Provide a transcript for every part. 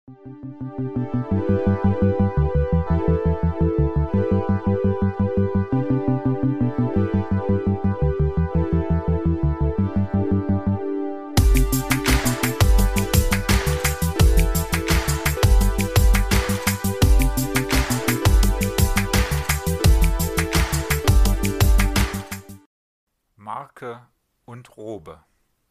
Marke und Robe.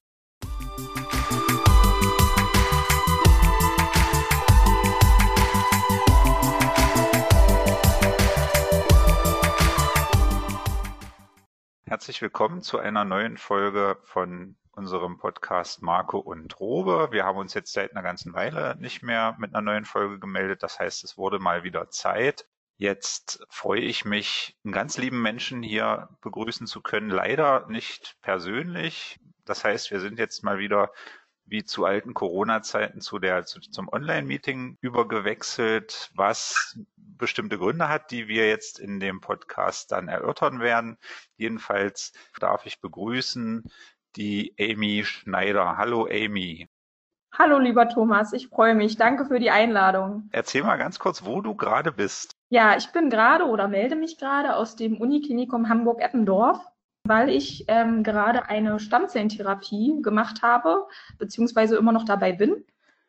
Herzlich willkommen zu einer neuen Folge von unserem Podcast Marke und Robe. Wir haben uns jetzt seit einer ganzen Weile nicht mehr mit einer neuen Folge gemeldet. Das heißt, es wurde mal wieder Zeit. Jetzt freue ich mich, einen ganz lieben Menschen hier begrüßen zu können. Leider nicht persönlich. Das heißt, wir sind jetzt mal wieder wie zu alten Corona-Zeiten zum Online-Meeting übergewechselt, was bestimmte Gründe hat, die wir jetzt in dem Podcast dann erörtern werden. Jedenfalls darf ich begrüßen die Amy Schneider. Hallo Amy. Hallo lieber Thomas, ich freue mich. Danke für die Einladung. Erzähl mal ganz kurz, wo du gerade bist. Ja, ich bin gerade oder melde mich gerade aus dem Uniklinikum Hamburg-Eppendorf, weil ich gerade eine Stammzellentherapie gemacht habe, beziehungsweise immer noch dabei bin.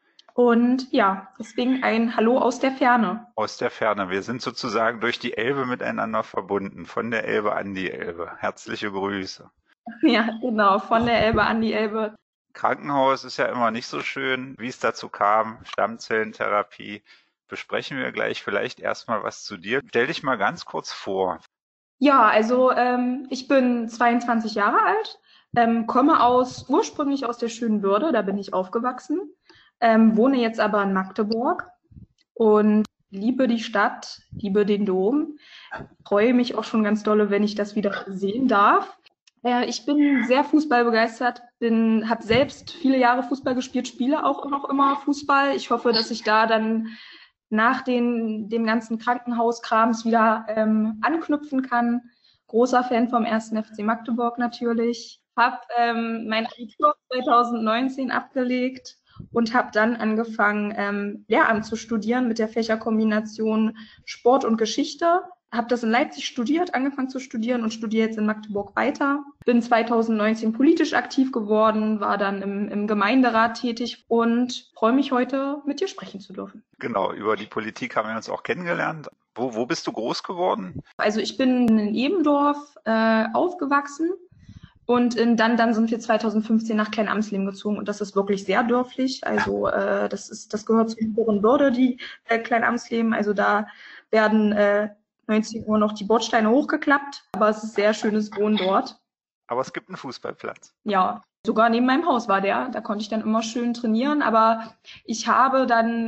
Und ja, deswegen ein Hallo aus der Ferne. Aus der Ferne. Wir sind sozusagen durch die Elbe miteinander verbunden, von der Elbe an die Elbe. Herzliche Grüße. Ja, genau, von der Elbe an die Elbe. Krankenhaus ist ja immer nicht so schön, wie es dazu kam. Stammzellentherapie besprechen wir gleich. Vielleicht erstmal was zu dir. Stell dich mal ganz kurz vor. Ja, also ich bin 22 Jahre alt, komme ursprünglich aus der schönen Bürde, da bin ich aufgewachsen, wohne jetzt aber in Magdeburg und liebe die Stadt, liebe den Dom, freue mich auch schon ganz dolle, wenn ich das wieder sehen darf. Ich bin sehr fußballbegeistert, habe selbst viele Jahre Fußball gespielt, spiele auch noch immer Fußball. Ich hoffe, dass ich da dann nach dem ganzen Krankenhauskrams wieder anknüpfen kann. Großer Fan vom 1. FC Magdeburg natürlich. Habe mein Abitur 2019 abgelegt und habe dann angefangen, Lehramt zu studieren mit der Fächerkombination Sport und Geschichte. Habe das in Leipzig studiert, angefangen zu studieren und studiere jetzt in Magdeburg weiter. Bin 2019 politisch aktiv geworden, war dann im Gemeinderat tätig und freue mich heute, mit dir sprechen zu dürfen. Genau, über die Politik haben wir uns auch kennengelernt. Wo bist du groß geworden? Also ich bin in Ebendorf aufgewachsen und dann sind wir 2015 nach Kleinamsleben gezogen und das ist wirklich sehr dörflich. Also das gehört zur oberen Bürde, die Kleinamsleben. Also da werden 19 Uhr noch die Bordsteine hochgeklappt, aber es ist sehr schönes Wohnen dort. Aber es gibt einen Fußballplatz. Ja, sogar neben meinem Haus war der. Da konnte ich dann immer schön trainieren. Aber ich habe dann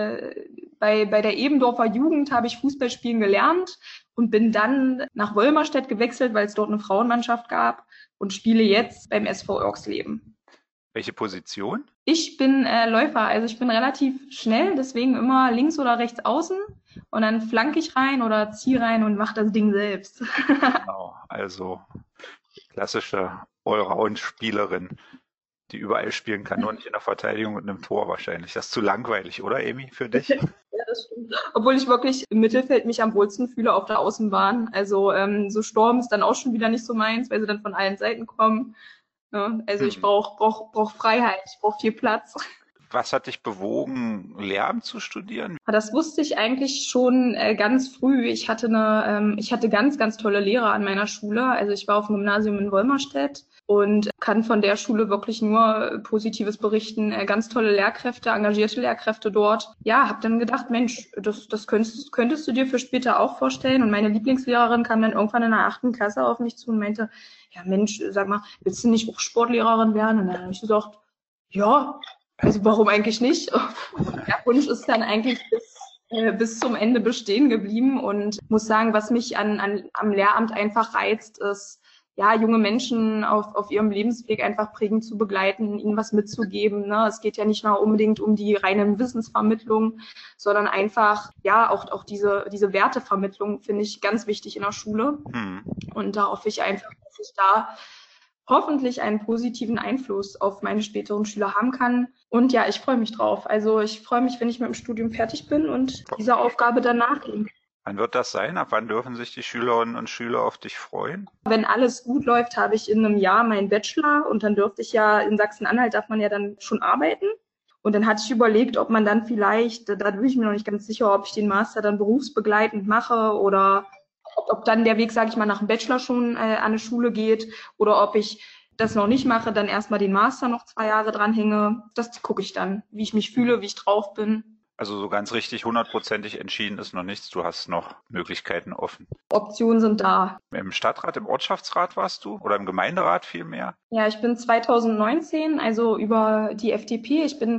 bei der Ebendorfer Jugend habe ich Fußball spielen gelernt und bin dann nach Wolmerstedt gewechselt, weil es dort eine Frauenmannschaft gab und spiele jetzt beim SV Örksleben. Welche Position? Ich bin Läufer, also ich bin relativ schnell, deswegen immer links oder rechts außen und dann flanke ich rein oder ziehe rein und mache das Ding selbst. Genau, also klassische Allround-Spielerin, die überall spielen kann, nur nicht in der Verteidigung und einem Tor wahrscheinlich. Das ist zu langweilig, oder Amy, für dich? Ja, das stimmt. Obwohl ich wirklich im Mittelfeld mich am wohlsten fühle auf der Außenbahn. Also so Sturm ist dann auch schon wieder nicht so meins, weil sie dann von allen Seiten kommen. Ja, also ich brauch Freiheit, ich brauche viel Platz. Was hat dich bewogen, Lehramt zu studieren? Das wusste ich eigentlich schon ganz früh. Ich hatte ganz, ganz tolle Lehrer an meiner Schule. Also ich war auf dem Gymnasium in Wolmerstedt und kann von der Schule wirklich nur Positives berichten. Ganz tolle Lehrkräfte, engagierte Lehrkräfte dort. Ja, habe dann gedacht, Mensch, das könntest du dir für später auch vorstellen. Und meine Lieblingslehrerin kam dann irgendwann in der 8. Klasse auf mich zu und meinte, ja Mensch, sag mal, willst du nicht auch Sportlehrerin werden? Und dann habe ich gesagt, ja, also warum eigentlich nicht? Der Wunsch ist dann eigentlich bis zum Ende bestehen geblieben und muss sagen, was mich am Lehramt einfach reizt, ist, ja, junge Menschen auf ihrem Lebensweg einfach prägend zu begleiten, ihnen was mitzugeben. Ne? Es geht ja nicht nur unbedingt um die reine Wissensvermittlung, sondern einfach, ja, auch diese Wertevermittlung finde ich ganz wichtig in der Schule. Und da hoffe ich einfach, dass ich da hoffentlich einen positiven Einfluss auf meine späteren Schüler haben kann. Und ja, ich freue mich drauf. Also ich freue mich, wenn ich mit dem Studium fertig bin und dieser Aufgabe dann nachgehe. Wann wird das sein? Ab wann dürfen sich die Schülerinnen und Schüler auf dich freuen? Wenn alles gut läuft, habe ich in einem Jahr meinen Bachelor und dann dürfte ich ja, in Sachsen-Anhalt darf man ja dann schon arbeiten. Und dann hatte ich überlegt, ob man dann vielleicht, da bin ich mir noch nicht ganz sicher, ob ich den Master dann berufsbegleitend mache oder ob dann der Weg, sage ich mal, nach dem Bachelor schon an eine Schule geht oder ob ich das noch nicht mache, dann erstmal den Master noch 2 Jahre dranhänge. Das gucke ich dann, wie ich mich fühle, wie ich drauf bin. Also so ganz richtig hundertprozentig entschieden ist noch nichts. Du hast noch Möglichkeiten offen. Optionen sind da. Im Stadtrat, im Ortschaftsrat warst du oder im Gemeinderat vielmehr? Ja, ich bin 2019, also über die FDP, ich bin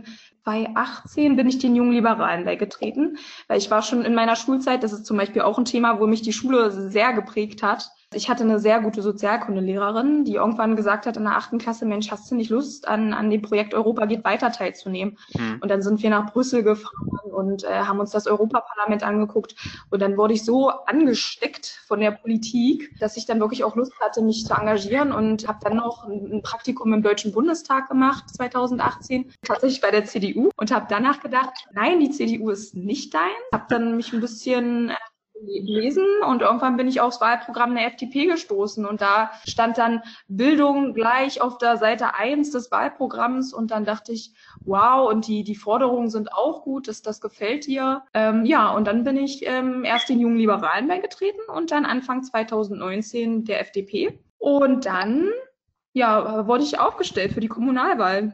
2018 bin ich den Jungen Liberalen beigetreten, weil ich war schon in meiner Schulzeit, das ist zum Beispiel auch ein Thema, wo mich die Schule sehr geprägt hat. Ich hatte eine sehr gute Sozialkundelehrerin, die irgendwann gesagt hat in der 8. Klasse, Mensch, hast du nicht Lust, an dem Projekt Europa geht weiter teilzunehmen? Und dann sind wir nach Brüssel gefahren und haben uns das Europaparlament angeguckt. Und dann wurde ich so angesteckt von der Politik, dass ich dann wirklich auch Lust hatte, mich zu engagieren und habe dann noch ein Praktikum im Deutschen Bundestag gemacht, 2018, tatsächlich bei der CDU und habe danach gedacht, nein, die CDU ist nicht dein. Habe dann mich ein bisschen gelesen und irgendwann bin ich aufs Wahlprogramm der FDP gestoßen und da stand dann Bildung gleich auf der Seite 1 des Wahlprogramms und dann dachte ich, wow, und die Forderungen sind auch gut, das gefällt dir. Ja, und dann bin ich erst den Jungen Liberalen beigetreten und dann Anfang 2019 der FDP und dann ja, wurde ich aufgestellt für die Kommunalwahl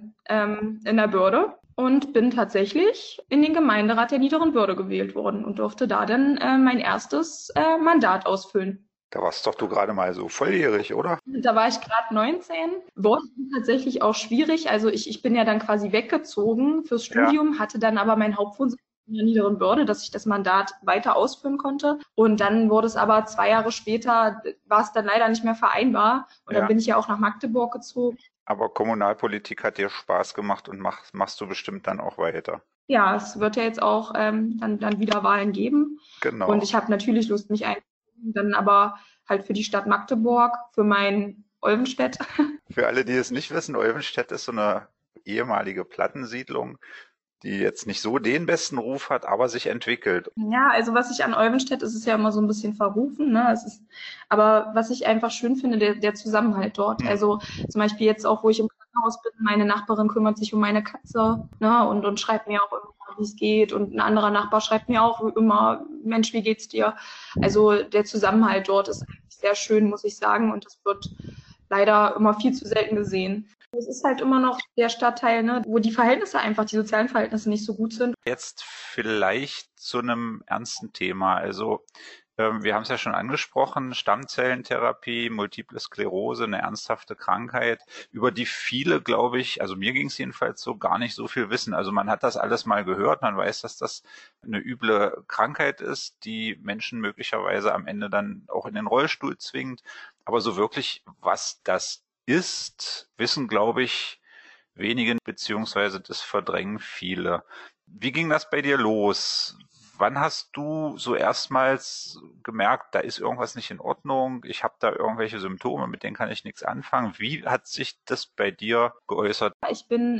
in der Börde. Und bin tatsächlich in den Gemeinderat der Niederen Börde gewählt worden und durfte da dann mein erstes Mandat ausfüllen. Da warst doch du gerade mal so volljährig, oder? Da war ich gerade 19. Wurde tatsächlich auch schwierig. Also ich bin ja dann quasi weggezogen fürs Studium, hatte dann aber meinen Hauptwohnsitz in der Niederen Börde, dass ich das Mandat weiter ausführen konnte. Und dann wurde es aber 2 Jahre später, war es dann leider nicht mehr vereinbar. Und dann bin ich ja auch nach Magdeburg gezogen. Aber Kommunalpolitik hat dir Spaß gemacht und machst du bestimmt dann auch weiter. Ja, es wird ja jetzt auch dann wieder Wahlen geben. Genau. Und ich habe natürlich Lust, mich einzubringen, dann aber halt für die Stadt Magdeburg, für mein Olvenstedt. Für alle, die es nicht wissen, Olvenstedt ist so eine ehemalige Plattensiedlung, die jetzt nicht so den besten Ruf hat, aber sich entwickelt. Ja, also was ich an Olvenstedt, ist ja immer so ein bisschen verrufen, ne? Aber was ich einfach schön finde, der Zusammenhalt dort. Also zum Beispiel jetzt auch, wo ich im Krankenhaus bin, meine Nachbarin kümmert sich um meine Katze, ne? Und schreibt mir auch immer, wie es geht. Und ein anderer Nachbar schreibt mir auch immer, Mensch, wie geht's dir? Also der Zusammenhalt dort ist eigentlich sehr schön, muss ich sagen. Und das wird leider immer viel zu selten gesehen. Es ist halt immer noch der Stadtteil, ne, wo die Verhältnisse einfach, die sozialen Verhältnisse nicht so gut sind. Jetzt vielleicht zu einem ernsten Thema. Also wir haben es ja schon angesprochen, Stammzellentherapie, Multiple Sklerose, eine ernsthafte Krankheit, über die viele, glaube ich, also mir ging es jedenfalls so, gar nicht so viel wissen. Also man hat das alles mal gehört, man weiß, dass das eine üble Krankheit ist, die Menschen möglicherweise am Ende dann auch in den Rollstuhl zwingt. Aber so wirklich, was das ist, wissen, glaube ich, wenige, beziehungsweise das verdrängen viele. Wie ging das bei dir los? Wann hast du so erstmals gemerkt, da ist irgendwas nicht in Ordnung, ich habe da irgendwelche Symptome, mit denen kann ich nichts anfangen? Wie hat sich das bei dir geäußert? Ich bin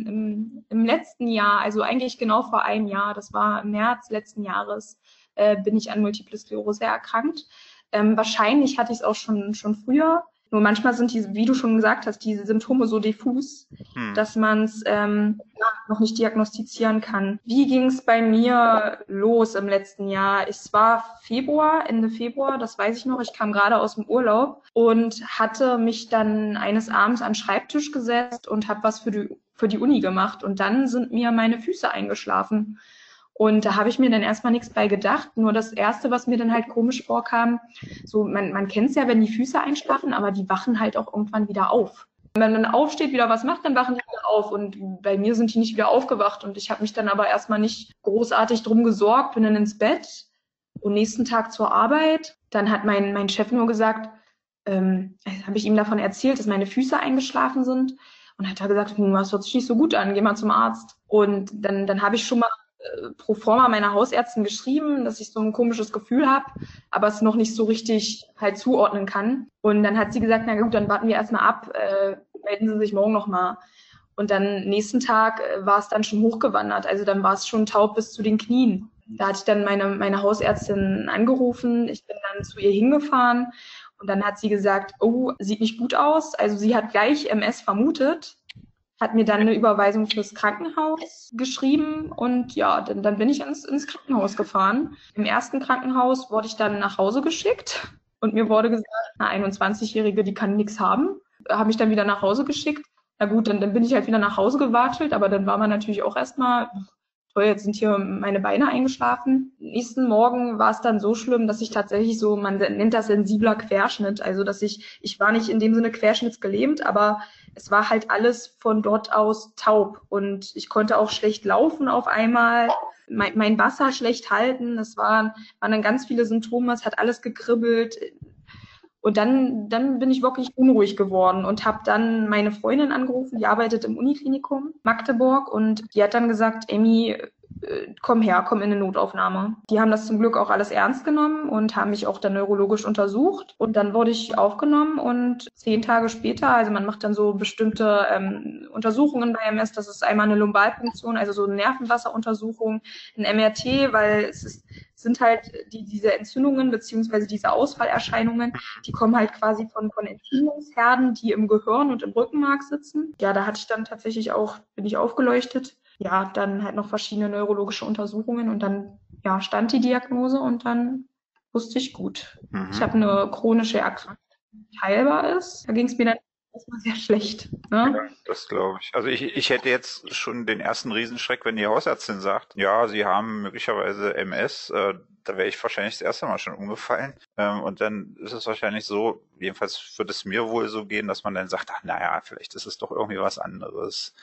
im letzten Jahr, also eigentlich genau vor einem Jahr, das war im März letzten Jahres, bin ich an Multiple Sklerose erkrankt. Wahrscheinlich hatte ich es auch schon früher. Nur manchmal sind die, wie du schon gesagt hast, diese Symptome so diffus, dass man es noch nicht diagnostizieren kann. Wie ging es bei mir los im letzten Jahr? Es war Ende Februar, das weiß ich noch. Ich kam gerade aus dem Urlaub und hatte mich dann eines Abends an den Schreibtisch gesetzt und habe was für die Uni gemacht. Und dann sind mir meine Füße eingeschlafen. Und da habe ich mir dann erstmal nichts bei gedacht. Nur das Erste, was mir dann halt komisch vorkam, so man kennt es ja, wenn die Füße einschlafen, aber die wachen halt auch irgendwann wieder auf. Wenn man aufsteht, wieder was macht, dann wachen die wieder auf. Und bei mir sind die nicht wieder aufgewacht. Und ich habe mich dann aber erstmal nicht großartig drum gesorgt, bin dann ins Bett und nächsten Tag zur Arbeit. Dann hat mein Chef nur gesagt, habe ich ihm davon erzählt, dass meine Füße eingeschlafen sind. Und hat er gesagt, das hört sich nicht so gut an, geh mal zum Arzt. Und dann habe ich schon mal pro forma meiner Hausärztin geschrieben, dass ich so ein komisches Gefühl habe, aber es noch nicht so richtig halt zuordnen kann. Und dann hat sie gesagt, na gut, dann warten wir erstmal ab, melden Sie sich morgen nochmal. Und dann nächsten Tag war es dann schon hochgewandert. Also dann war es schon taub bis zu den Knien. Da hatte ich dann meine Hausärztin angerufen. Ich bin dann zu ihr hingefahren und dann hat sie gesagt, oh, sieht nicht gut aus. Also sie hat gleich MS vermutet, hat mir dann eine Überweisung fürs Krankenhaus geschrieben und ja, dann bin ich ins Krankenhaus gefahren. Im ersten Krankenhaus wurde ich dann nach Hause geschickt und mir wurde gesagt, eine 21-Jährige, die kann nichts haben. Habe ich dann wieder nach Hause geschickt. Na gut, dann bin ich halt wieder nach Hause gewatschelt, aber dann war man natürlich auch erstmal, toll, jetzt sind hier meine Beine eingeschlafen. Nächsten Morgen war es dann so schlimm, dass ich tatsächlich so, man nennt das sensibler Querschnitt, also dass ich war nicht in dem Sinne querschnittsgelähmt, aber es war halt alles von dort aus taub und ich konnte auch schlecht laufen auf einmal, mein Wasser schlecht halten, waren dann ganz viele Symptome, es hat alles gekribbelt. Und dann bin ich wirklich unruhig geworden und habe dann meine Freundin angerufen, die arbeitet im Uniklinikum Magdeburg und die hat dann gesagt, Amy, komm her, komm in eine Notaufnahme. Die haben das zum Glück auch alles ernst genommen und haben mich auch dann neurologisch untersucht. Und dann wurde ich aufgenommen und 10 Tage später, also man macht dann so bestimmte Untersuchungen bei MS, das ist einmal eine Lumbalpunktion, also so eine Nervenwasseruntersuchung, ein MRT, weil es sind halt diese Entzündungen beziehungsweise diese Ausfallerscheinungen, die kommen halt quasi von Entzündungsherden, die im Gehirn und im Rückenmark sitzen. Ja, da hatte ich dann tatsächlich auch, bin ich aufgeleuchtet. Ja, dann halt noch verschiedene neurologische Untersuchungen und dann ja, stand die Diagnose und dann wusste ich gut. Ich habe eine chronische Erkrankung, die heilbar ist. Da ging es mir dann erstmal sehr schlecht. Ne? Ja, das glaube ich. Also ich hätte jetzt schon den ersten Riesenschreck, wenn die Hausärztin sagt, ja, Sie haben möglicherweise MS, da wäre ich wahrscheinlich das erste Mal schon umgefallen. Und dann ist es wahrscheinlich so, jedenfalls würde es mir wohl so gehen, dass man dann sagt, ach naja, vielleicht ist es doch irgendwie was anderes.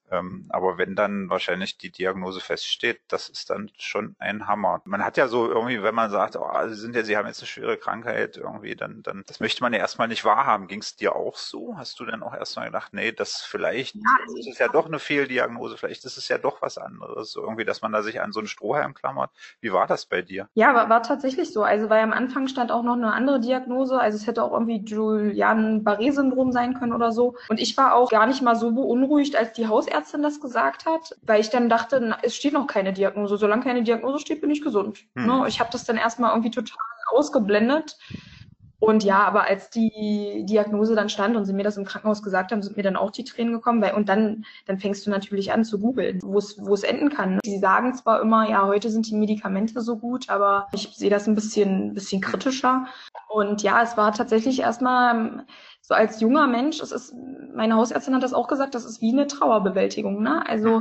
Aber wenn dann wahrscheinlich die Diagnose feststeht, das ist dann schon ein Hammer. Man hat ja so irgendwie, wenn man sagt, oh, Sie haben jetzt eine schwere Krankheit irgendwie, dann, das möchte man ja erstmal nicht wahrhaben. Ging es dir auch so? Hast du dann auch erstmal gedacht, nee, das vielleicht, ist es ja doch eine Fehldiagnose, vielleicht ist es ja doch was anderes. So irgendwie, dass man da sich an so einen Strohhalm klammert. Wie war das bei dir? Ja, war tatsächlich so. Also, weil am Anfang stand auch noch eine andere Diagnose. Also, es hätte auch irgendwie Guillain-Barré-Syndrom sein können oder so. Und ich war auch gar nicht mal so beunruhigt, als die Hausärztin das gesagt hat, weil ich dann dachte, na, es steht noch keine Diagnose. Solange keine Diagnose steht, bin ich gesund. Ne? Ich habe das dann erstmal irgendwie total ausgeblendet. Und ja, aber als die Diagnose dann stand und sie mir das im Krankenhaus gesagt haben, sind mir dann auch die Tränen gekommen, und dann fängst du natürlich an zu googeln, wo es enden kann. Sie sagen zwar immer, ja, heute sind die Medikamente so gut, aber ich sehe das ein bisschen kritischer. Und ja, es war tatsächlich erstmal so als junger Mensch, meine Hausärztin hat das auch gesagt, das ist wie eine Trauerbewältigung, ne? Also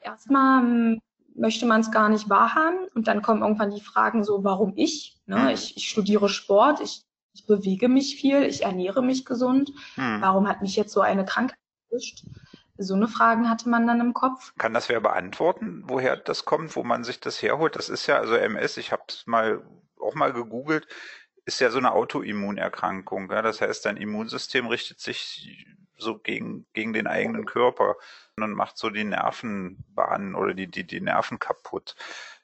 erstmal möchte man es gar nicht wahrhaben und dann kommen irgendwann die Fragen so, warum ich? Ne? Ich studiere Sport, ich bewege mich viel, ich ernähre mich gesund. Warum hat mich jetzt so eine Krankheit erwischt? So eine Fragen hatte man dann im Kopf. Kann das wer beantworten, woher das kommt, wo man sich das herholt? Das ist ja, also MS, ich habe es auch mal gegoogelt, ist ja so eine Autoimmunerkrankung. Ja? Das heißt, dein Immunsystem richtet sich so gegen den eigenen Körper und macht so die Nervenbahnen oder die Nerven kaputt.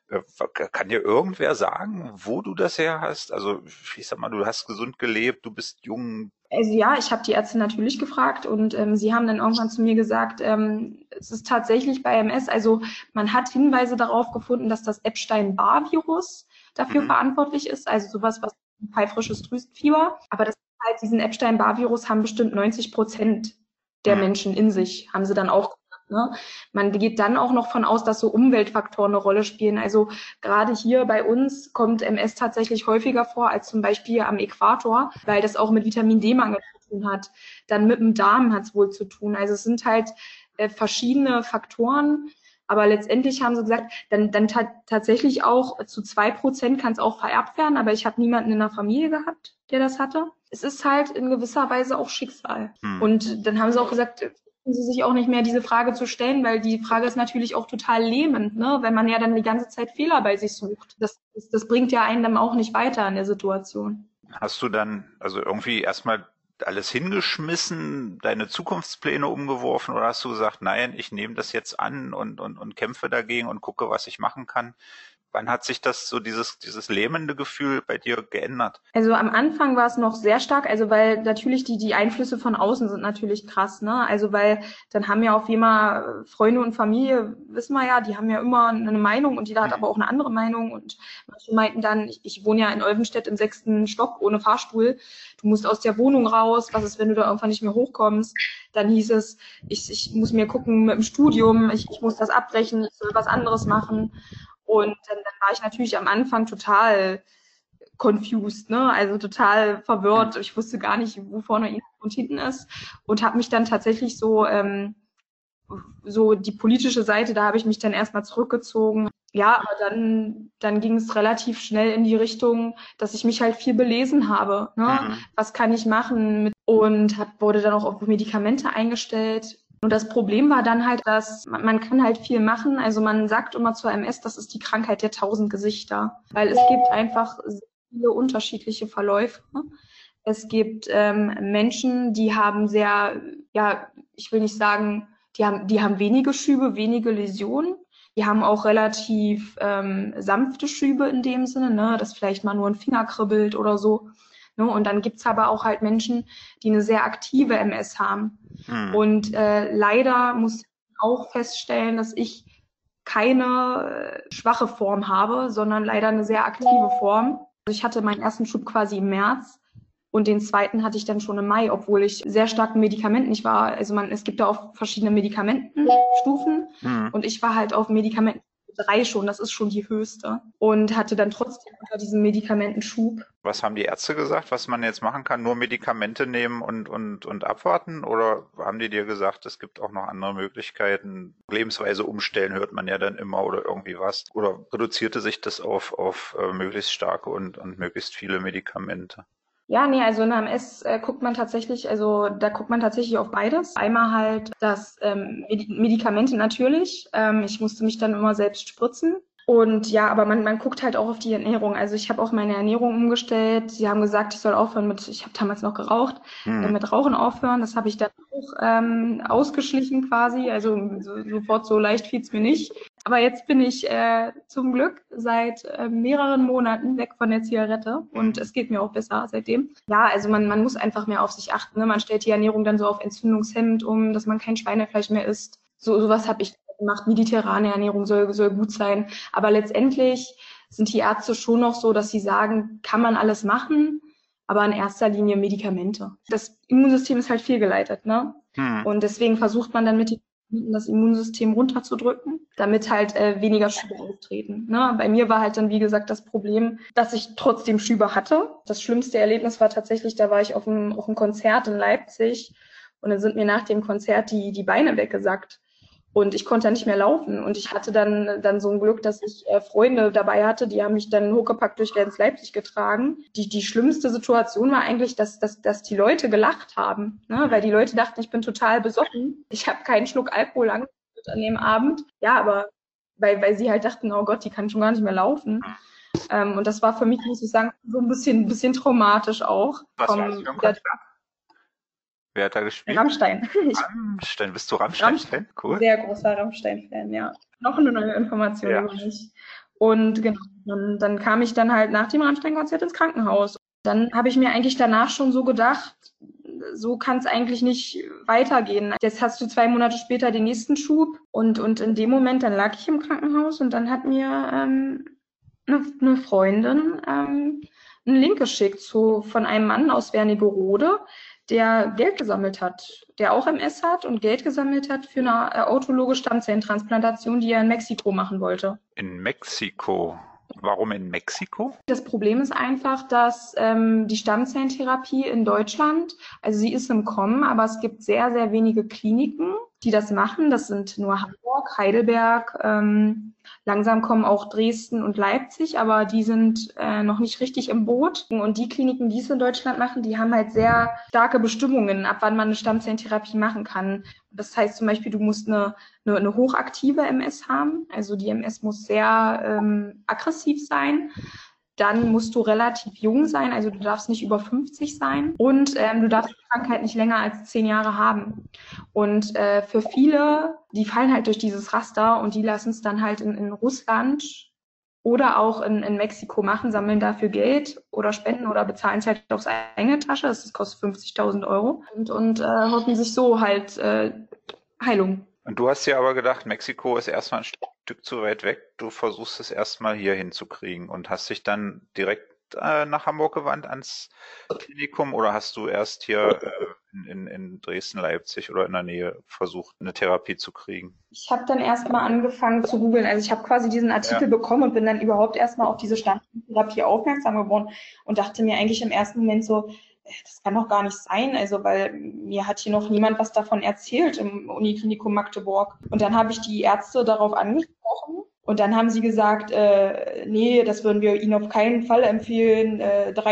Kann dir irgendwer sagen, wo du das her hast? Also ich sag mal, du hast gesund gelebt, du bist jung. Also ja, ich habe die Ärzte natürlich gefragt und sie haben dann irgendwann zu mir gesagt, es ist tatsächlich bei MS, also man hat Hinweise darauf gefunden, dass das Epstein-Barr-Virus dafür verantwortlich ist, also sowas, was pfeifrisches Drüsenfieber. Aber diesen Epstein-Barr-Virus haben bestimmt 90% der Menschen in sich, haben sie dann auch gesagt. Ne? Man geht dann auch noch von aus, dass so Umweltfaktoren eine Rolle spielen. Also gerade hier bei uns kommt MS tatsächlich häufiger vor als zum Beispiel am Äquator, weil das auch mit Vitamin D-Mangel zu tun hat. Dann mit dem Darm hat es wohl zu tun. Also es sind halt verschiedene Faktoren. Aber letztendlich haben sie gesagt, dann tatsächlich auch zu 2% kann es auch vererbt werden. Aber ich habe niemanden in der Familie gehabt, der das hatte. Es ist halt in gewisser Weise auch Schicksal. Und dann haben sie auch gesagt, sie sich auch nicht mehr diese Frage zu stellen, weil die Frage ist natürlich auch total lähmend, ne? Wenn man ja dann die ganze Zeit Fehler bei sich sucht. Das bringt ja einen dann auch nicht weiter in der Situation. Hast du dann also irgendwie erstmal alles hingeschmissen, deine Zukunftspläne umgeworfen oder hast du gesagt, nein, ich nehme das jetzt an und kämpfe dagegen und gucke, was ich machen kann? Wann hat sich das so dieses lähmende Gefühl bei dir geändert? Also am Anfang war es noch sehr stark, also weil natürlich die Einflüsse von außen sind natürlich krass, ne? Also weil dann haben ja auch immer Freunde und Familie, wissen wir ja, die haben ja immer eine Meinung und jeder hat aber auch eine andere Meinung und manche meinten dann, ich wohne ja in Olvenstedt im 6. Stock ohne Fahrstuhl, du musst aus der Wohnung raus, was ist, wenn du da irgendwann nicht mehr hochkommst? Dann hieß es, ich muss mir gucken mit dem Studium, ich muss das abbrechen, ich soll was anderes machen. Und dann war ich natürlich am Anfang total confused, ne? Also total verwirrt. Ich wusste gar nicht, wo vorne und hinten ist und habe mich dann tatsächlich so die politische Seite, da habe ich mich dann erstmal zurückgezogen. Ja, aber dann ging es relativ schnell in die Richtung, dass ich mich halt viel belesen habe. Ne? Was kann ich machen? Und wurde dann auch auf Medikamente eingestellt. Und das Problem war dann halt, dass man kann halt viel machen. Also man sagt immer zur MS, das ist die Krankheit der 1000 Gesichter. Weil es gibt einfach sehr viele unterschiedliche Verläufe. Es gibt Menschen, die haben sehr, ja, ich will nicht sagen, die haben wenige Schübe, wenige Läsionen. Die haben auch relativ sanfte Schübe in dem Sinne, ne, dass vielleicht mal nur ein Finger kribbelt oder so. Ne? Und dann gibt's aber auch halt Menschen, die eine sehr aktive MS haben. Und leider muss ich auch feststellen, dass ich keine schwache Form habe, sondern leider eine sehr aktive Form. Also ich hatte meinen ersten Schub quasi im März. Und den zweiten hatte ich dann schon im Mai, obwohl ich sehr stark mit Medikamenten, ich war, also es gibt da auch verschiedene Medikamentenstufen und ich war halt auf Medikamenten 3 schon, das ist schon die höchste und hatte dann trotzdem unter diesem Medikamentenschub. Was haben die Ärzte gesagt, was man jetzt machen kann? Nur Medikamente nehmen und abwarten? Oder haben die dir gesagt, es gibt auch noch andere Möglichkeiten? Lebensweise umstellen hört man ja dann immer oder irgendwie was. Oder reduzierte sich das auf möglichst starke und möglichst viele Medikamente? Ja, nee, also in der MS guckt man tatsächlich, also da guckt man tatsächlich auf beides. Einmal halt das Medikamente natürlich. Ich musste mich dann immer selbst spritzen. Und ja, aber man guckt halt auch auf die Ernährung. Also ich habe auch meine Ernährung umgestellt. Sie haben gesagt, ich soll aufhören ich habe damals noch geraucht, mit Rauchen aufhören. Das habe ich dann auch ausgeschlichen quasi. Also sofort so leicht fiel's mir nicht. Aber jetzt bin ich zum Glück seit mehreren Monaten weg von der Zigarette und es geht mir auch besser seitdem. Ja, also man muss einfach mehr auf sich achten. Ne? Man stellt die Ernährung dann so auf entzündungshemmend um, dass man kein Schweinefleisch mehr isst. Sowas habe ich gemacht. Mediterrane Ernährung soll gut sein. Aber letztendlich sind die Ärzte schon noch so, dass sie sagen, kann man alles machen, aber in erster Linie Medikamente. Das Immunsystem ist halt fehlgeleitet, ne? Und deswegen versucht man dann mit das Immunsystem runterzudrücken, damit halt weniger Schübe auftreten. Ne? Bei mir war halt dann, wie gesagt, das Problem, dass ich trotzdem Schübe hatte. Das schlimmste Erlebnis war tatsächlich, da war ich auf einem Konzert in Leipzig und dann sind mir nach dem Konzert die Beine weggesackt. Und ich konnte nicht mehr laufen. Und ich hatte dann so ein Glück, dass ich Freunde dabei hatte, die haben mich dann hochgepackt durch ganz Leipzig getragen. Die schlimmste Situation war eigentlich, dass die Leute gelacht haben, ne? Weil die Leute dachten, ich bin total besoffen. Ich habe keinen Schluck Alkohol angerührt an dem Abend. Ja, aber weil sie halt dachten, oh Gott, die kann schon gar nicht mehr laufen. Und das war für mich, muss ich sagen, so ein bisschen traumatisch auch. Was war das für ein Konzert? Wer hat da gespielt? Rammstein. Rammstein, bist du Rammstein-Fan? Cool. Sehr großer Rammstein-Fan, ja. Noch eine neue Information über mich. Und genau, dann kam ich dann halt nach dem Rammstein-Konzert ins Krankenhaus. Dann habe ich mir eigentlich danach schon so gedacht, so kann es eigentlich nicht weitergehen. Jetzt hast du 2 Monate später den nächsten Schub und in dem Moment, dann lag ich im Krankenhaus und dann hat mir eine Freundin einen Link geschickt von einem Mann aus Wernigerode, der Geld gesammelt hat, der auch MS hat und Geld gesammelt hat für eine autologe Stammzellentransplantation, die er in Mexiko machen wollte. In Mexiko? Warum in Mexiko? Das Problem ist einfach, dass die Stammzellentherapie in Deutschland, also sie ist im Kommen, aber es gibt sehr, sehr wenige Kliniken, die das machen. Das sind nur Hamburg, Heidelberg, langsam kommen auch Dresden und Leipzig, aber die sind noch nicht richtig im Boot. Und die Kliniken, die es in Deutschland machen, die haben halt sehr starke Bestimmungen, ab wann man eine Stammzellentherapie machen kann. Das heißt zum Beispiel, du musst eine hochaktive MS haben. Also die MS muss sehr aggressiv sein. Dann musst du relativ jung sein, also du darfst nicht über 50 sein und du darfst die Krankheit nicht länger als 10 Jahre haben. Und für viele, die fallen halt durch dieses Raster und die lassen es dann halt in Russland oder auch in Mexiko machen, sammeln dafür Geld oder spenden oder bezahlen es halt aufs eigene Tasche, das kostet 50.000 Euro und hoffen sich so halt Heilung. Und du hast dir aber gedacht, Mexiko ist erstmal ein Stück zu weit weg. Du versuchst es erstmal hier hinzukriegen und hast dich dann direkt nach Hamburg gewandt ans Klinikum oder hast du erst hier in Dresden, Leipzig oder in der Nähe versucht, eine Therapie zu kriegen? Ich habe dann erstmal angefangen zu googeln. Also ich habe quasi diesen Artikel bekommen und bin dann überhaupt erstmal auf diese Standardtherapie aufmerksam geworden und dachte mir eigentlich im ersten Moment so, das kann doch gar nicht sein, also weil mir hat hier noch niemand was davon erzählt im Uniklinikum Magdeburg. Und dann habe ich die Ärzte darauf angesprochen und dann haben sie gesagt, nee, das würden wir Ihnen auf keinen Fall empfehlen,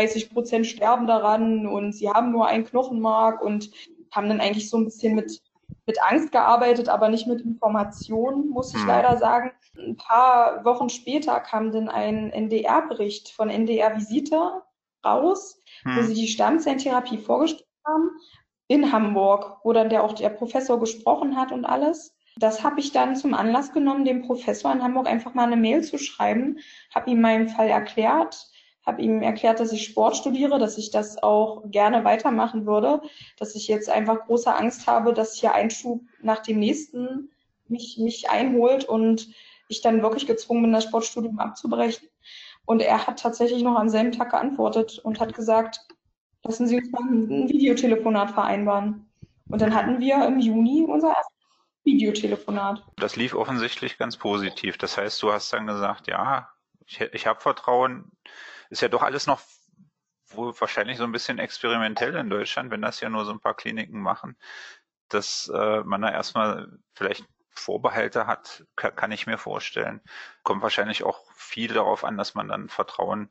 30% sterben daran und Sie haben nur ein Knochenmark und haben dann eigentlich so ein bisschen mit Angst gearbeitet, aber nicht mit Informationen, muss ich leider sagen. Ein paar Wochen später kam dann ein NDR-Bericht von NDR Visite raus, wo sie die Stammzellentherapie vorgestellt haben in Hamburg, wo dann auch der Professor gesprochen hat und alles. Das habe ich dann zum Anlass genommen, dem Professor in Hamburg einfach mal eine Mail zu schreiben, habe ihm meinen Fall erklärt, habe ihm erklärt, dass ich Sport studiere, dass ich das auch gerne weitermachen würde, dass ich jetzt einfach große Angst habe, dass hier ein Schub nach dem nächsten mich einholt und ich dann wirklich gezwungen bin, das Sportstudium abzubrechen. Und er hat tatsächlich noch am selben Tag geantwortet und hat gesagt, lassen Sie uns mal ein Videotelefonat vereinbaren. Und dann hatten wir im Juni unser erstes Videotelefonat. Das lief offensichtlich ganz positiv. Das heißt, du hast dann gesagt, ja, ich habe Vertrauen. Ist ja doch alles noch wohl wahrscheinlich so ein bisschen experimentell in Deutschland, wenn das ja nur so ein paar Kliniken machen, dass man da erstmal vielleicht Vorbehalte hat, kann ich mir vorstellen. Kommt wahrscheinlich auch viel darauf an, dass man dann Vertrauen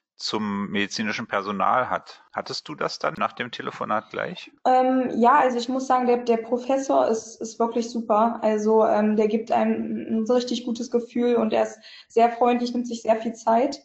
zum medizinischen Personal hat. Hattest du das dann nach dem Telefonat gleich? Ja, also ich muss sagen, der Professor ist wirklich super. Also der gibt einem ein so richtig gutes Gefühl und er ist sehr freundlich, nimmt sich sehr viel Zeit.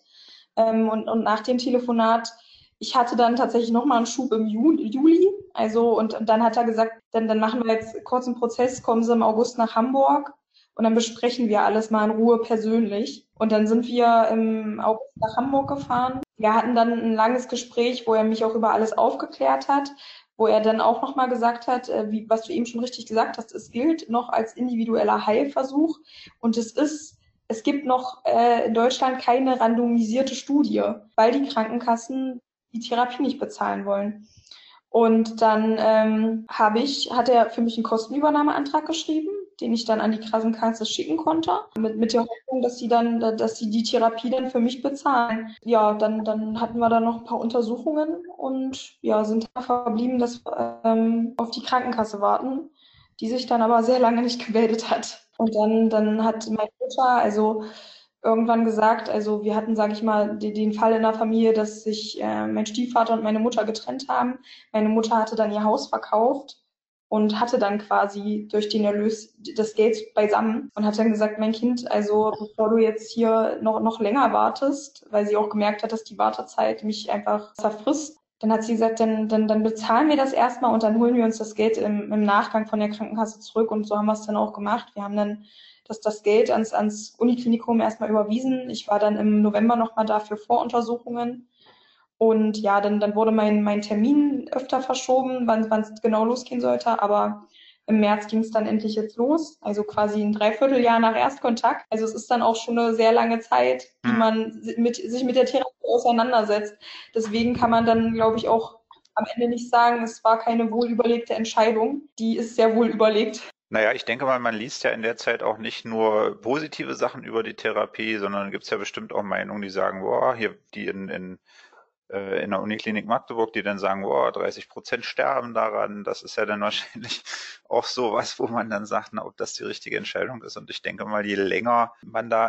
Und nach dem Telefonat, ich hatte dann tatsächlich nochmal einen Schub im Juli. Also und dann hat er gesagt, dann machen wir jetzt kurz einen Prozess, kommen Sie im August nach Hamburg und dann besprechen wir alles mal in Ruhe persönlich. Und dann sind wir im August nach Hamburg gefahren. Wir hatten dann ein langes Gespräch, wo er mich auch über alles aufgeklärt hat, wo er dann auch nochmal gesagt hat, was du eben schon richtig gesagt hast, es gilt noch als individueller Heilversuch und es gibt noch in Deutschland keine randomisierte Studie, weil die Krankenkassen die Therapie nicht bezahlen wollen. Und dann hat er für mich einen Kostenübernahmeantrag geschrieben, den ich dann an die Krankenkasse schicken konnte, mit der Hoffnung, dass sie die Therapie dann für mich bezahlen. Ja, dann hatten wir da noch ein paar Untersuchungen und ja, sind verblieben, dass wir auf die Krankenkasse warten, die sich dann aber sehr lange nicht gemeldet hat. Und dann hat meine Mutter also irgendwann gesagt, also wir hatten, sage ich mal, den Fall in der Familie, dass sich mein Stiefvater und meine Mutter getrennt haben. Meine Mutter hatte dann ihr Haus verkauft und hatte dann quasi durch den Erlös das Geld beisammen und hat dann gesagt, mein Kind, also bevor du jetzt hier noch länger wartest, weil sie auch gemerkt hat, dass die Wartezeit mich einfach zerfrisst, dann hat sie gesagt, dann bezahlen wir das erstmal und dann holen wir uns das Geld im Nachgang von der Krankenkasse zurück und so haben wir es dann auch gemacht. Wir haben dann das Geld ans Uniklinikum erstmal überwiesen. Ich war dann im November nochmal da für Voruntersuchungen. Und ja, dann wurde mein Termin öfter verschoben, wann es genau losgehen sollte. Aber im März ging es dann endlich jetzt los. Also quasi ein Dreivierteljahr nach Erstkontakt. Also es ist dann auch schon eine sehr lange Zeit, die man sich mit der Therapie auseinandersetzt. Deswegen kann man dann, glaube ich, auch am Ende nicht sagen, es war keine wohlüberlegte Entscheidung. Die ist sehr wohl überlegt. Naja, ich denke mal, man liest ja in der Zeit auch nicht nur positive Sachen über die Therapie, sondern gibt es ja bestimmt auch Meinungen, die sagen, boah, hier die in der Uniklinik Magdeburg, die dann sagen, boah, 30% sterben daran. Das ist ja dann wahrscheinlich auch so was, wo man dann sagt, na, ob das die richtige Entscheidung ist. Und ich denke mal, je länger man da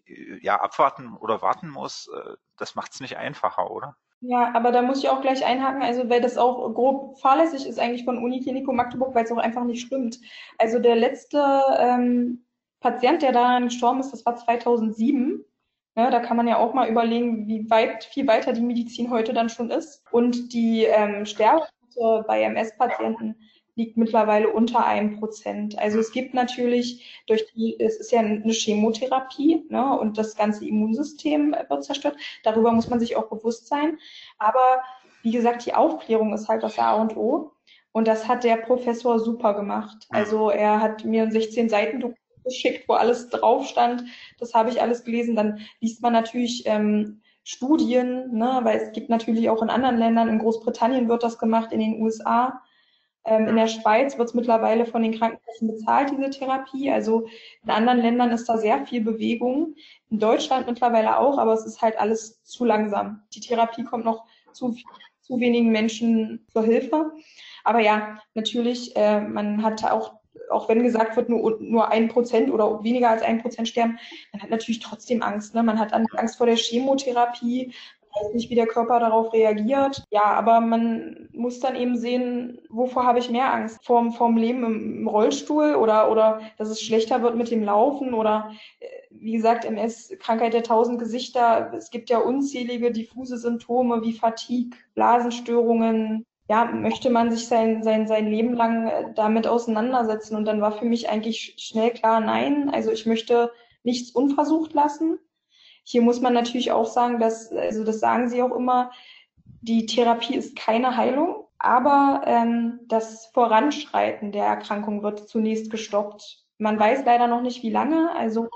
ja abwarten oder warten muss, das macht es nicht einfacher, oder? Ja, aber da muss ich auch gleich einhaken, also weil das auch grob fahrlässig ist eigentlich von Uniklinikum Magdeburg, weil es auch einfach nicht stimmt. Also der letzte Patient, der daran gestorben ist, das war 2007. Ja, da kann man ja auch mal überlegen, viel weiter die Medizin heute dann schon ist. Und die Sterberate bei MS-Patienten liegt mittlerweile unter 1%. Also es gibt natürlich es ist ja eine Chemotherapie, ne, und das ganze Immunsystem wird zerstört. Darüber muss man sich auch bewusst sein. Aber wie gesagt, die Aufklärung ist halt das A und O. Und das hat der Professor super gemacht. Also er hat mir ein 16 Seiten Dokument geschickt, wo alles drauf stand. Das habe ich alles gelesen. Dann liest man natürlich Studien, ne, weil es gibt natürlich auch in anderen Ländern, in Großbritannien wird das gemacht, in den USA. In der Schweiz wird es mittlerweile von den Krankenkassen bezahlt, diese Therapie. Also in anderen Ländern ist da sehr viel Bewegung. In Deutschland mittlerweile auch, aber es ist halt alles zu langsam. Die Therapie kommt noch zu wenigen Menschen zur Hilfe. Aber ja, natürlich, man hat auch wenn gesagt wird, nur 1% oder weniger als 1% sterben, man hat natürlich trotzdem Angst. Ne? Man hat Angst vor der Chemotherapie, weiß nicht, wie der Körper darauf reagiert. Ja, aber man muss dann eben sehen, wovor habe ich mehr Angst? Vorm Leben im Rollstuhl oder dass es schlechter wird mit dem Laufen oder wie gesagt, MS, Krankheit der 1000 Gesichter. Es gibt ja unzählige diffuse Symptome wie Fatigue, Blasenstörungen. Ja, möchte man sich sein Leben lang damit auseinandersetzen? Und dann war für mich eigentlich schnell klar, nein, also ich möchte nichts unversucht lassen. Hier muss man natürlich auch sagen, also das sagen sie auch immer, die Therapie ist keine Heilung, aber das Voranschreiten der Erkrankung wird zunächst gestoppt. Man weiß leider noch nicht, wie lange, also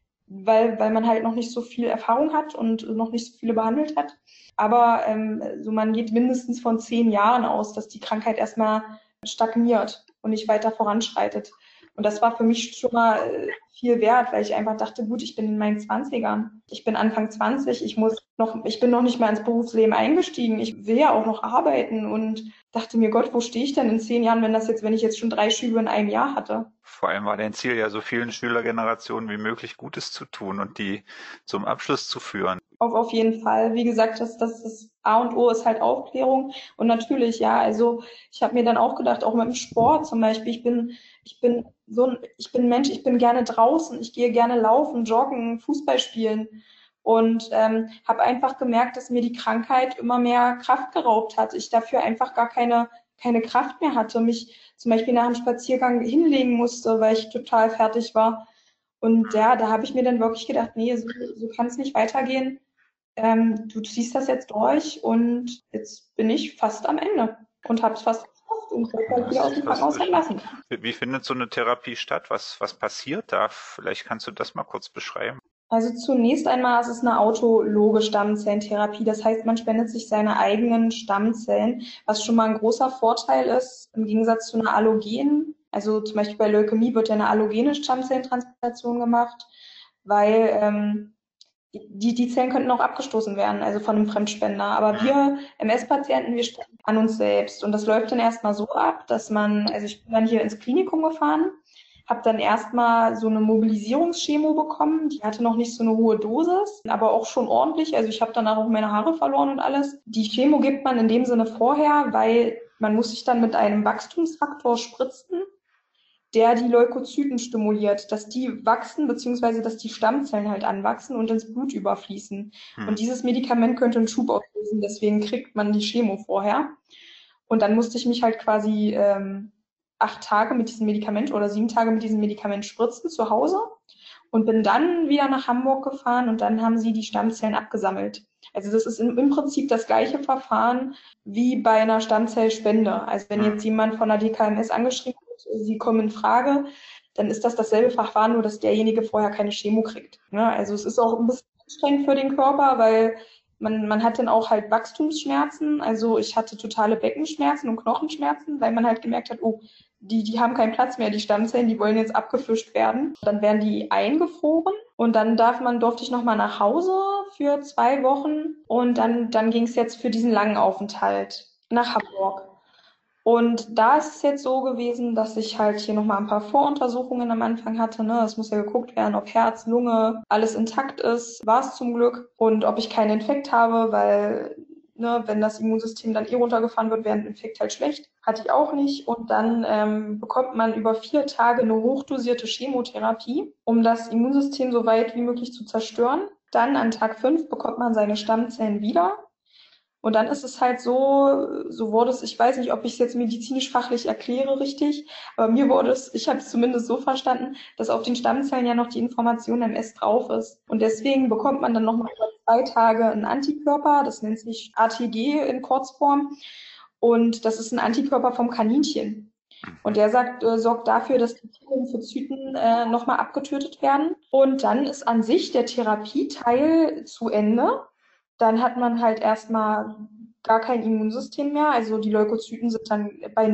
weil man halt noch nicht so viel Erfahrung hat und noch nicht so viele behandelt hat. Aber so man geht mindestens von 10 Jahren aus, dass die Krankheit erstmal stagniert und nicht weiter voranschreitet. Und das war für mich schon mal viel wert, weil ich einfach dachte, gut, ich bin in meinen 20ern. Ich bin Anfang 20, ich bin noch nicht mal ins Berufsleben eingestiegen. Ich will ja auch noch arbeiten und dachte mir, Gott, wo stehe ich denn in 10 Jahren, wenn ich jetzt schon 3 Schübe in einem Jahr hatte? Vor allem war dein Ziel ja, so vielen Schülergenerationen wie möglich Gutes zu tun und die zum Abschluss zu führen. Auf jeden Fall. Wie gesagt, das A und O ist halt Aufklärung. Und natürlich, ja, also ich habe mir dann auch gedacht, auch mit dem Sport zum Beispiel, ich bin Mensch, ich bin gerne draußen, ich gehe gerne laufen, joggen, Fußball spielen. Und habe einfach gemerkt, dass mir die Krankheit immer mehr Kraft geraubt hat. Ich dafür einfach gar keine Kraft mehr hatte, mich zum Beispiel nach dem Spaziergang hinlegen musste, weil ich total fertig war. Und ja, da habe ich mir dann wirklich gedacht, nee, so kann es nicht weitergehen. Du ziehst das jetzt durch und jetzt bin ich fast am Ende und habe es fast geschafft und werde bald wieder aus dem Krankenhaus entlassen. Wie findet so eine Therapie statt? Was passiert da? Vielleicht kannst du das mal kurz beschreiben. Also zunächst einmal ist es eine autologe Stammzellentherapie. Das heißt, man spendet sich seine eigenen Stammzellen, was schon mal ein großer Vorteil ist im Gegensatz zu einer allogenen. Also zum Beispiel bei Leukämie wird ja eine allogene Stammzellentransplantation gemacht, weil die Zellen könnten auch abgestoßen werden, also von einem Fremdspender. Aber wir MS-Patienten, wir spenden an uns selbst. Und das läuft dann erstmal so ab, also ich bin dann hier ins Klinikum gefahren, habe dann erstmal so eine Mobilisierungschemo bekommen. Die hatte noch nicht so eine hohe Dosis, aber auch schon ordentlich. Also ich habe danach auch meine Haare verloren und alles. Die Chemo gibt man in dem Sinne vorher, weil man muss sich dann mit einem Wachstumsfaktor spritzen, der die Leukozyten stimuliert, dass die wachsen, beziehungsweise dass die Stammzellen halt anwachsen und ins Blut überfließen. Und dieses Medikament könnte einen Schub auslösen, deswegen kriegt man die Chemo vorher. Und dann musste ich mich halt quasi 8 Tage mit diesem Medikament oder 7 Tage mit diesem Medikament spritzen zu Hause und bin dann wieder nach Hamburg gefahren und dann haben sie die Stammzellen abgesammelt. Also das ist im Prinzip das gleiche Verfahren wie bei einer Stammzellspende. Also wenn jetzt jemand von der DKMS angeschrieben wird, sie kommen in Frage, dann ist das dasselbe Verfahren, nur dass derjenige vorher keine Chemo kriegt. Ja, also es ist auch ein bisschen anstrengend für den Körper, weil man hat dann auch halt Wachstumsschmerzen. Also ich hatte totale Beckenschmerzen und Knochenschmerzen, weil man halt gemerkt hat, oh, die haben keinen Platz mehr, die Stammzellen, die wollen jetzt abgefischt werden. Dann werden die eingefroren und dann durfte ich nochmal nach Hause für 2 Wochen und dann ging es jetzt für diesen langen Aufenthalt nach Hamburg. Und da ist es jetzt so gewesen, dass ich halt hier nochmal ein paar Voruntersuchungen am Anfang hatte. Ne? Es muss ja geguckt werden, ob Herz, Lunge, alles intakt ist. War es zum Glück. Und ob ich keinen Infekt habe, weil wenn das Immunsystem dann runtergefahren wird, wäre ein Infekt halt schlecht. Hatte ich auch nicht. Und dann bekommt man über 4 Tage eine hochdosierte Chemotherapie, um das Immunsystem so weit wie möglich zu zerstören. dann an Tag 5 bekommt man seine Stammzellen wieder. Und dann ist es halt so wurde es, ich weiß nicht, ob ich es jetzt medizinisch-fachlich erkläre richtig, aber mir wurde es, ich habe es zumindest so verstanden, dass auf den Stammzellen ja noch die Information MS drauf ist. Und deswegen bekommt man dann nochmal über 2 Tage einen Antikörper, das nennt sich ATG in Kurzform. Und das ist ein Antikörper vom Kaninchen. Und der sorgt dafür, dass die T-Lymphozyten nochmal abgetötet werden. Und dann ist an sich der Therapieteil zu Ende. Dann hat man halt erstmal gar kein Immunsystem mehr. Also die Leukozyten sind dann bei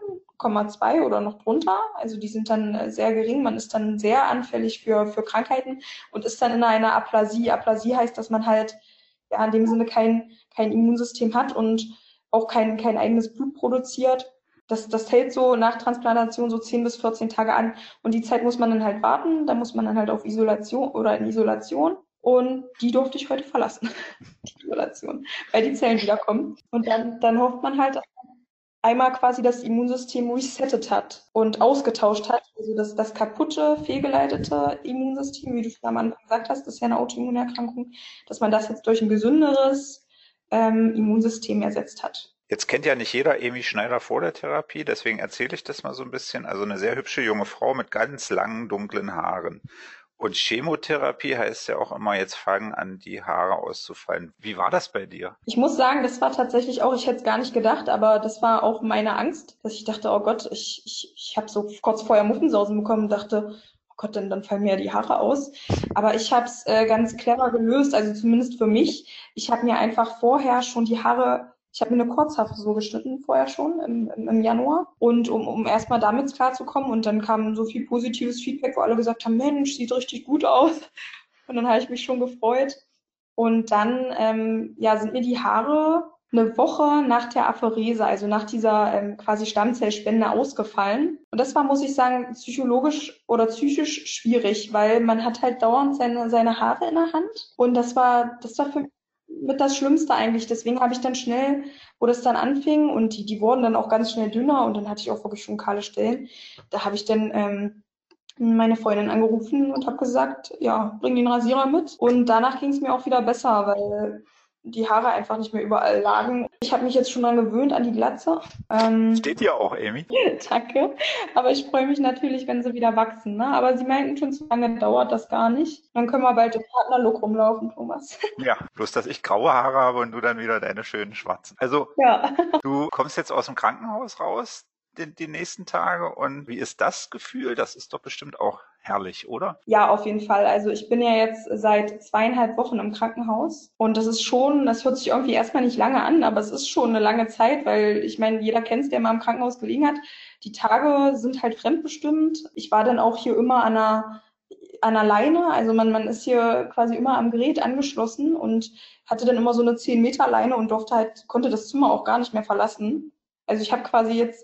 0,2 oder noch drunter. Also die sind dann sehr gering. Man ist dann sehr anfällig für Krankheiten und ist dann in einer Aplasie. Aplasie heißt, dass man halt ja in dem Sinne kein Immunsystem hat und auch kein eigenes Blut produziert. Das hält so nach Transplantation so 10 bis 14 Tage an. Und die Zeit muss man dann halt warten. Da muss man dann halt auf Isolation oder in Isolation. Und die durfte ich heute verlassen, die Isolation, weil die Zellen wiederkommen. Und dann hofft man halt, dass man einmal quasi das Immunsystem resettet hat und ausgetauscht hat. Also das kaputte, fehlgeleitete Immunsystem, wie du schon am Anfang gesagt hast, das ist ja eine Autoimmunerkrankung, dass man das jetzt durch ein gesünderes Immunsystem ersetzt hat. Jetzt kennt ja nicht jeder Amy Schneider vor der Therapie, deswegen erzähle ich das mal so ein bisschen. Also eine sehr hübsche junge Frau mit ganz langen, dunklen Haaren. Und Chemotherapie heißt ja auch immer, jetzt fangen an, die Haare auszufallen. Wie war das bei dir? Ich muss sagen, das war tatsächlich auch, ich hätte es gar nicht gedacht, aber das war auch meine Angst, dass ich dachte, oh Gott, ich habe so kurz vorher Muffensausen bekommen und dachte, oh Gott, dann fallen mir ja die Haare aus. Aber ich habe es ganz clever gelöst, also zumindest für mich. Ich habe mir einfach vorher schon die Haare, ich habe mir eine Kurzhaarfrisur geschnitten vorher schon im Januar und um erstmal damit klarzukommen und dann kam so viel positives Feedback, wo alle gesagt haben, Mensch, sieht richtig gut aus. Und dann habe ich mich schon gefreut. Und dann sind mir die Haare eine Woche nach der Apherese, also nach dieser quasi Stammzellspende ausgefallen. Und das war, muss ich sagen, psychologisch oder psychisch schwierig, weil man hat halt dauernd seine Haare in der Hand. Und das war für mich mit das Schlimmste eigentlich. Deswegen habe ich dann schnell, wo das dann anfing und die wurden dann auch ganz schnell dünner und dann hatte ich auch wirklich schon kahle Stellen. Da habe ich dann meine Freundin angerufen und habe gesagt, ja, bring den Rasierer mit. Und danach ging es mir auch wieder besser, weil die Haare einfach nicht mehr überall lagen. Ich habe mich jetzt schon dran gewöhnt an die Glatze. Steht ja auch, Amy. Danke. Aber ich freue mich natürlich, wenn sie wieder wachsen. Ne? Aber sie meinten schon, so lange dauert das gar nicht. Dann können wir bald im Partnerlook rumlaufen, Thomas. Ja, bloß dass ich graue Haare habe und du dann wieder deine schönen schwarzen. Also Ja. du kommst jetzt aus dem Krankenhaus raus die nächsten Tage und wie ist das Gefühl? Das ist doch bestimmt auch herrlich, oder? Ja, auf jeden Fall. Also ich bin ja jetzt seit 2,5 Wochen im Krankenhaus und das ist schon, das hört sich irgendwie erstmal nicht lange an, aber es ist schon eine lange Zeit, weil ich meine, jeder kennt es, der mal im Krankenhaus gelegen hat. Die Tage sind halt fremdbestimmt. Ich war dann auch hier immer an einer Leine, also man ist hier quasi immer am Gerät angeschlossen und hatte dann immer so eine 10 Meter Leine und konnte das Zimmer auch gar nicht mehr verlassen. Also ich habe quasi jetzt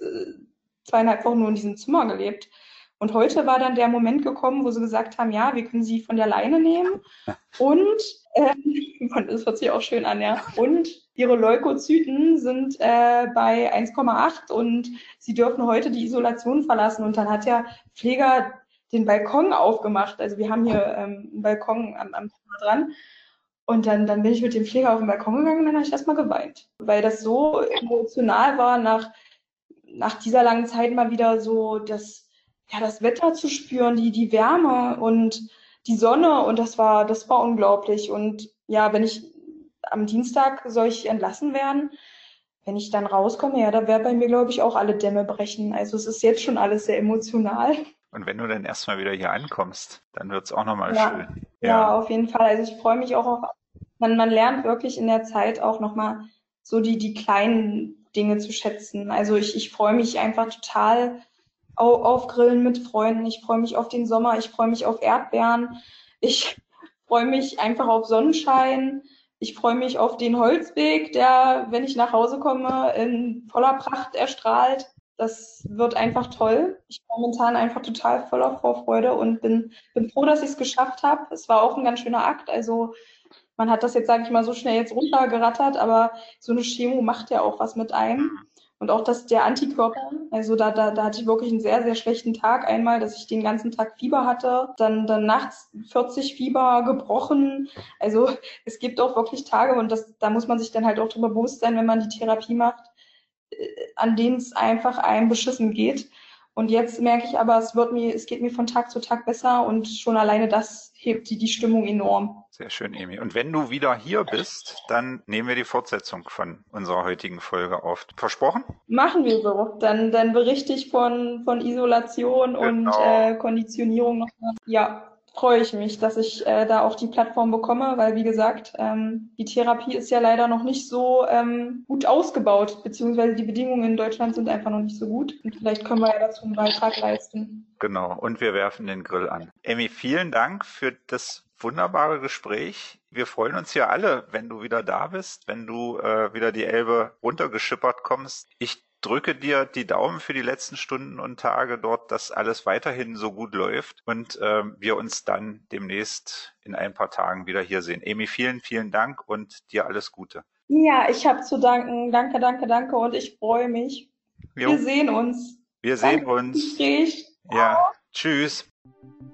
2,5 Wochen nur in diesem Zimmer gelebt. Und heute war dann der Moment gekommen, wo sie gesagt haben, ja, wir können sie von der Leine nehmen und das hört sich auch schön an, ja. Und ihre Leukozyten sind bei 1,8 und sie dürfen heute die Isolation verlassen. Und dann hat der Pfleger den Balkon aufgemacht. Also wir haben hier einen Balkon am Zimmer dran. Und dann bin ich mit dem Pfleger auf den Balkon gegangen und dann habe ich erstmal geweint, weil das so emotional war, nach dieser langen Zeit mal wieder so das Wetter zu spüren, die Wärme und die Sonne und das war unglaublich. Und ja, am Dienstag soll ich entlassen werden, wenn ich dann rauskomme, ja, da werden bei mir, glaube ich, auch alle Dämme brechen. Also es ist jetzt schon alles sehr emotional. Und wenn du dann erstmal wieder hier ankommst, dann wird's auch nochmal Ja, schön. ja, auf jeden Fall. Also ich freue mich auch man lernt wirklich in der Zeit auch nochmal so die kleinen Dinge zu schätzen. Also ich freue mich einfach total auf Grillen mit Freunden. Ich freue mich auf den Sommer. Ich freue mich auf Erdbeeren. Ich freue mich einfach auf Sonnenschein. Ich freue mich auf den Holzweg, der, wenn ich nach Hause komme, in voller Pracht erstrahlt. Das wird einfach toll. Ich bin momentan einfach total voller Vorfreude und bin froh, dass ich es geschafft habe. Es war auch ein ganz schöner Akt. Also man hat das jetzt, sage ich mal, so schnell jetzt runtergerattert, aber so eine Chemo macht ja auch was mit einem. Und auch der Antikörper, also da hatte ich wirklich einen sehr, sehr schlechten Tag. Einmal, dass ich den ganzen Tag Fieber hatte, dann nachts 40 Fieber gebrochen. Also es gibt auch wirklich Tage und da muss man sich dann halt auch drüber bewusst sein, wenn man die Therapie macht, an denen es einfach einem beschissen geht. Und jetzt merke ich aber, es geht mir von Tag zu Tag besser und schon alleine das hebt die Stimmung enorm. Sehr schön, Emi. Und wenn du wieder hier bist, dann nehmen wir die Fortsetzung von unserer heutigen Folge auf. Versprochen? Machen wir so. Dann berichte ich von Isolation und Genau. Konditionierung nochmal. Ja, freue ich mich, dass ich da auch die Plattform bekomme, weil wie gesagt, die Therapie ist ja leider noch nicht so gut ausgebaut, beziehungsweise die Bedingungen in Deutschland sind einfach noch nicht so gut. Und vielleicht können wir ja dazu einen Beitrag leisten. Genau. Und wir werfen den Grill an. Emi, vielen Dank für das wunderbare Gespräch. Wir freuen uns ja alle, wenn du wieder da bist, wenn du wieder die Elbe runtergeschippert kommst. Ich drücke dir die Daumen für die letzten Stunden und Tage dort, dass alles weiterhin so gut läuft und wir uns dann demnächst in ein paar Tagen wieder hier sehen. Emi, vielen, vielen Dank und dir alles Gute. Ja, ich habe zu danken. Danke, danke, danke und ich freue mich. Jo, Wir sehen uns. wir sehen Danke fürs uns. Gespräch. Ja, tschüss.